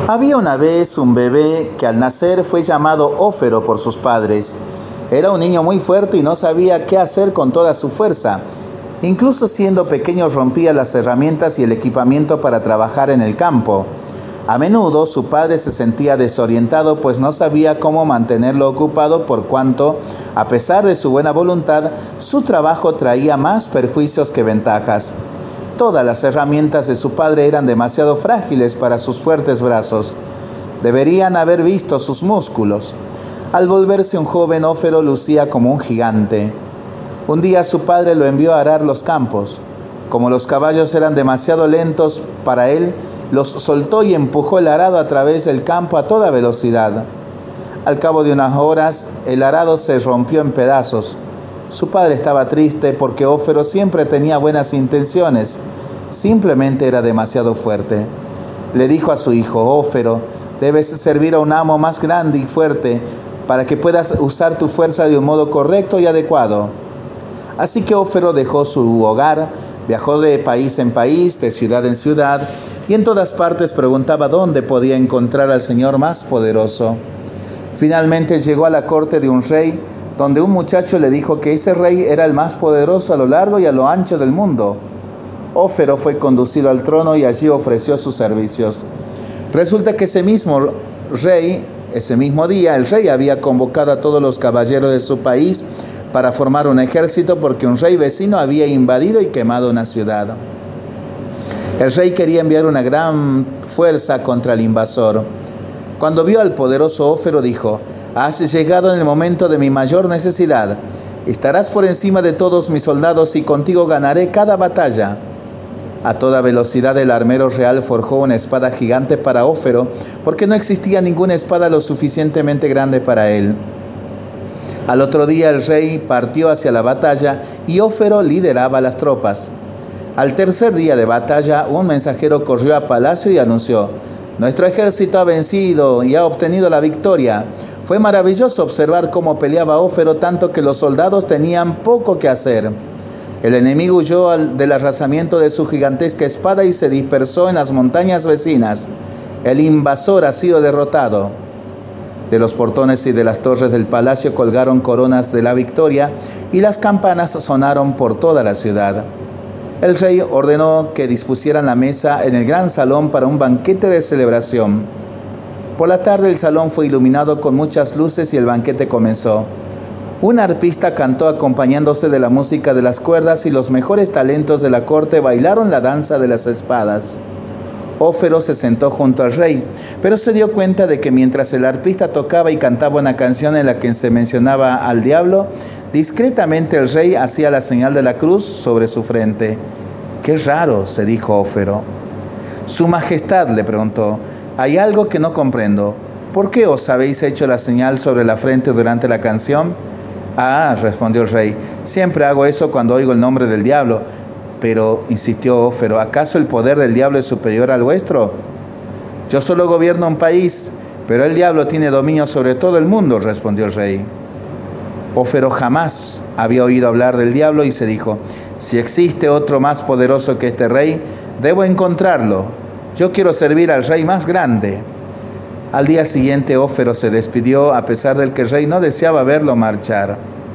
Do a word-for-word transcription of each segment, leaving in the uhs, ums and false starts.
Había una vez un bebé que al nacer fue llamado Ófero por sus padres. Era un niño muy fuerte y no sabía qué hacer con toda su fuerza. Incluso siendo pequeño rompía las herramientas y el equipamiento para trabajar en el campo. A menudo su padre se sentía desorientado, pues no sabía cómo mantenerlo ocupado, por cuanto, a pesar de su buena voluntad, su trabajo traía más perjuicios que ventajas. Todas las herramientas de su padre eran demasiado frágiles para sus fuertes brazos. Deberían haber visto sus músculos. Al volverse un joven, Ófero lucía como un gigante. Un día su padre lo envió a arar los campos. Como los caballos eran demasiado lentos para él, los soltó y empujó el arado a través del campo a toda velocidad. Al cabo de unas horas, el arado se rompió en pedazos. Su padre estaba triste porque Ófero siempre tenía buenas intenciones. Simplemente era demasiado fuerte. Le dijo a su hijo: Ófero, debes servir a un amo más grande y fuerte para que puedas usar tu fuerza de un modo correcto y adecuado. Así que Ófero dejó su hogar, viajó de país en país, de ciudad en ciudad, y en todas partes preguntaba dónde podía encontrar al Señor más poderoso. Finalmente llegó a la corte de un rey, donde un muchacho le dijo que ese rey era el más poderoso a lo largo y a lo ancho del mundo. Ófero fue conducido al trono y allí ofreció sus servicios. Resulta que ese mismo rey, ese mismo día, el rey había convocado a todos los caballeros de su país para formar un ejército porque un rey vecino había invadido y quemado una ciudad. El rey quería enviar una gran fuerza contra el invasor. Cuando vio al poderoso Ófero, dijo: has llegado en el momento de mi mayor necesidad. Estarás por encima de todos mis soldados y contigo ganaré cada batalla. A toda velocidad el armero real forjó una espada gigante para Ófero, porque no existía ninguna espada lo suficientemente grande para él. Al otro día el rey partió hacia la batalla y Ófero lideraba las tropas. Al tercer día de batalla, un mensajero corrió a palacio y anunció: nuestro ejército ha vencido y ha obtenido la victoria. Fue maravilloso observar cómo peleaba Ófero, tanto que los soldados tenían poco que hacer. El enemigo huyó del arrasamiento de su gigantesca espada y se dispersó en las montañas vecinas. El invasor ha sido derrotado. De los portones y de las torres del palacio colgaron coronas de la victoria y las campanas sonaron por toda la ciudad. El rey ordenó que dispusieran la mesa en el gran salón para un banquete de celebración. Por la tarde el salón fue iluminado con muchas luces y el banquete comenzó. Un arpista cantó acompañándose de la música de las cuerdas y los mejores talentos de la corte bailaron la danza de las espadas. Ófero se sentó junto al rey, pero se dio cuenta de que mientras el arpista tocaba y cantaba una canción en la que se mencionaba al diablo, discretamente el rey hacía la señal de la cruz sobre su frente. «Qué raro», se dijo Ófero. «Su Majestad», le preguntó, «hay algo que no comprendo. ¿Por qué os habéis hecho la señal sobre la frente durante la canción?» «Ah», respondió el rey, «siempre hago eso cuando oigo el nombre del diablo». «Pero», insistió Ófero, «¿acaso el poder del diablo es superior al vuestro?» «Yo solo gobierno un país, pero el diablo tiene dominio sobre todo el mundo», respondió el rey. Ófero jamás había oído hablar del diablo y se dijo: «Si existe otro más poderoso que este rey, debo encontrarlo. Yo quiero servir al rey más grande». Al día siguiente Ófero se despidió a pesar de que el rey no deseaba verlo marchar.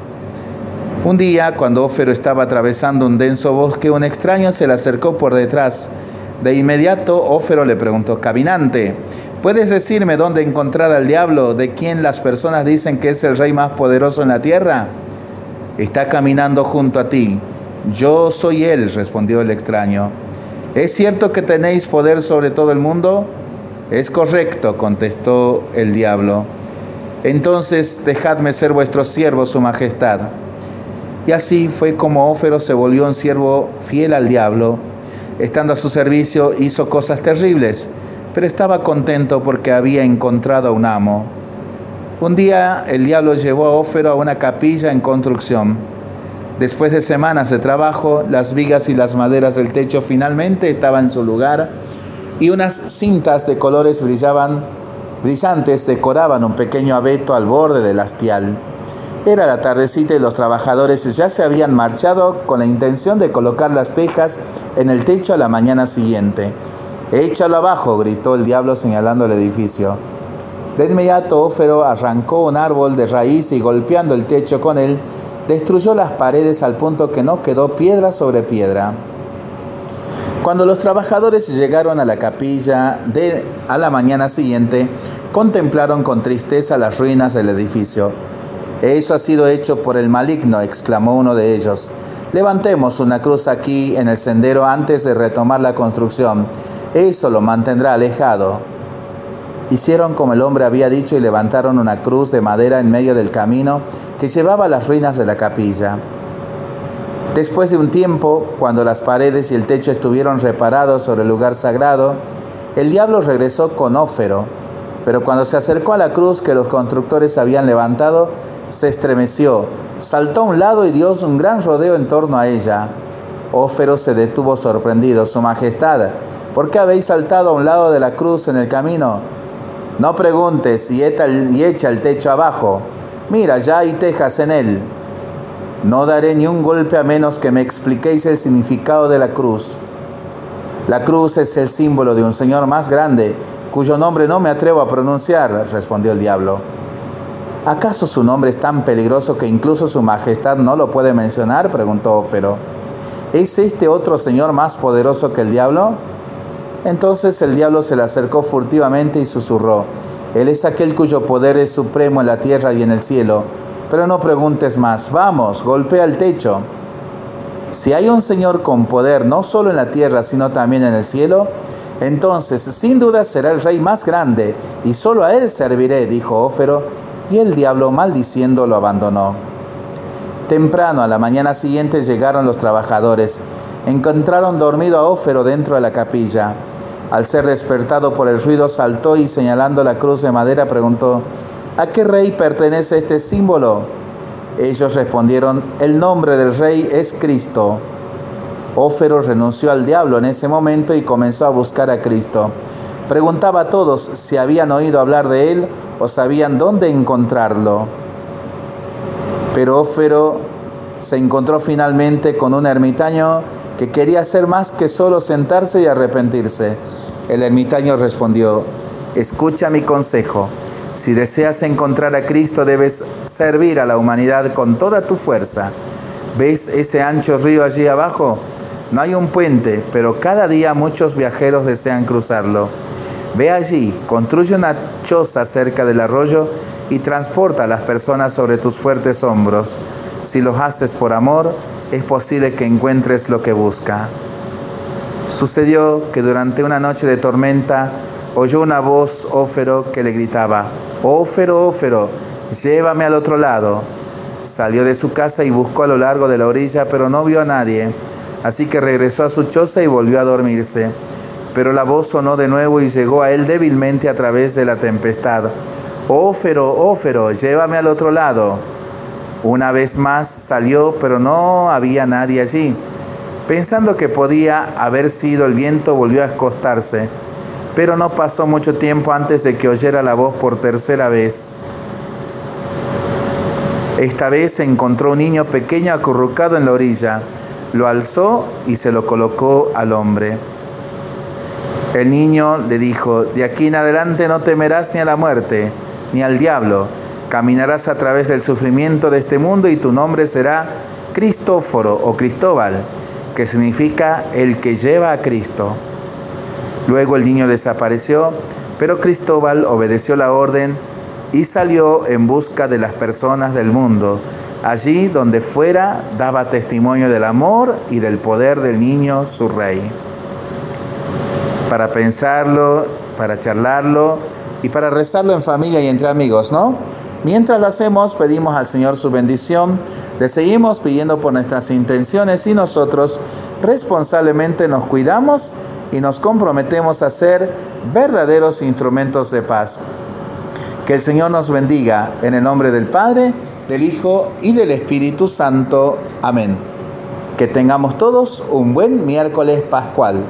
Un día, cuando Ófero estaba atravesando un denso bosque, un extraño se le acercó por detrás. De inmediato Ófero le preguntó: «Caminante, ¿puedes decirme dónde encontrar al diablo, de quien las personas dicen que es el rey más poderoso en la tierra?» «Está caminando junto a ti». «Yo soy él», respondió el extraño. «¿Es cierto que tenéis poder sobre todo el mundo?» «Es correcto», contestó el diablo. «Entonces dejadme ser vuestro siervo, su majestad». Y así fue como Ófero se volvió un siervo fiel al diablo. Estando a su servicio hizo cosas terribles, pero estaba contento porque había encontrado a un amo. Un día el diablo llevó a Ófero a una capilla en construcción. Después de semanas de trabajo, las vigas y las maderas del techo finalmente estaban en su lugar y unas cintas de colores brillaban, brillantes decoraban un pequeño abeto al borde del hastial. Era la tardecita y los trabajadores ya se habían marchado con la intención de colocar las tejas en el techo a la mañana siguiente. «Échalo abajo», gritó el diablo señalando el edificio. De inmediato Ófero arrancó un árbol de raíz y golpeando el techo con él, destruyó las paredes al punto que no quedó piedra sobre piedra. Cuando los trabajadores llegaron a la capilla de, a la mañana siguiente, contemplaron con tristeza las ruinas del edificio. «Eso ha sido hecho por el maligno», exclamó uno de ellos. «Levantemos una cruz aquí en el sendero antes de retomar la construcción. Eso lo mantendrá alejado». Hicieron como el hombre había dicho y levantaron una cruz de madera en medio del camino que llevaba a las ruinas de la capilla. Después de un tiempo, cuando las paredes y el techo estuvieron reparados sobre el lugar sagrado, el diablo regresó con Ófero, pero cuando se acercó a la cruz que los constructores habían levantado, se estremeció, saltó a un lado y dio un gran rodeo en torno a ella. Ófero se detuvo sorprendido. «Su Majestad, ¿por qué habéis saltado a un lado de la cruz en el camino? No preguntes y echa el techo abajo. Mira, ya hay tejas en él». «No daré ni un golpe a menos que me expliquéis el significado de la cruz». «La cruz es el símbolo de un Señor más grande, cuyo nombre no me atrevo a pronunciar», respondió el diablo. «¿Acaso su nombre es tan peligroso que incluso su Majestad no lo puede mencionar?», preguntó Ófero. «¿Es este otro Señor más poderoso que el diablo?». Entonces el diablo se le acercó furtivamente y susurró: «Él es aquel cuyo poder es supremo en la tierra y en el cielo. Pero no preguntes más. Vamos, golpea el techo». «Si hay un Señor con poder no solo en la tierra, sino también en el cielo, entonces sin duda será el rey más grande, y solo a él serviré», dijo Ófero, y el diablo, maldiciendo, lo abandonó. Temprano, a la mañana siguiente, llegaron los trabajadores. Encontraron dormido a Ófero dentro de la capilla. Al ser despertado por el ruido, saltó y, señalando la cruz de madera, preguntó: «¿A qué rey pertenece este símbolo?». Ellos respondieron: «El nombre del rey es Cristo». Ófero renunció al diablo en ese momento y comenzó a buscar a Cristo. Preguntaba a todos si habían oído hablar de él o sabían dónde encontrarlo. Pero Ófero se encontró finalmente con un ermitaño que quería hacer más que solo sentarse y arrepentirse. El ermitaño respondió: «Escucha mi consejo. Si deseas encontrar a Cristo, debes servir a la humanidad con toda tu fuerza. ¿Ves ese ancho río allí abajo? No hay un puente, pero cada día muchos viajeros desean cruzarlo. Ve allí, construye una choza cerca del arroyo y transporta a las personas sobre tus fuertes hombros. Si lo haces por amor, es posible que encuentres lo que busca». Sucedió que durante una noche de tormenta oyó una voz Ófero que le gritaba: «Ófero, Ófero, llévame al otro lado». Salió de su casa y buscó a lo largo de la orilla, pero no vio a nadie. Así que regresó a su choza y volvió a dormirse. Pero la voz sonó de nuevo y llegó a él débilmente a través de la tempestad: «Ófero, Ófero, llévame al otro lado». Una vez más salió, pero no había nadie allí. Pensando que podía haber sido el viento, volvió a acostarse. Pero no pasó mucho tiempo antes de que oyera la voz por tercera vez. Esta vez encontró un niño pequeño acurrucado en la orilla. Lo alzó y se lo colocó al hombre. El niño le dijo: «De aquí en adelante no temerás ni a la muerte, ni al diablo. Caminarás a través del sufrimiento de este mundo y tu nombre será Cristóforo o Cristóbal, que significa el que lleva a Cristo». Luego el niño desapareció, pero Cristóbal obedeció la orden y salió en busca de las personas del mundo. Allí donde fuera, daba testimonio del amor y del poder del niño, su rey. Para pensarlo, para charlarlo y para rezarlo en familia y entre amigos, ¿no? Mientras lo hacemos, pedimos al Señor su bendición, le seguimos pidiendo por nuestras intenciones y nosotros responsablemente nos cuidamos y nos comprometemos a ser verdaderos instrumentos de paz. Que el Señor nos bendiga en el nombre del Padre, del Hijo y del Espíritu Santo. Amén. Que tengamos todos un buen miércoles pascual.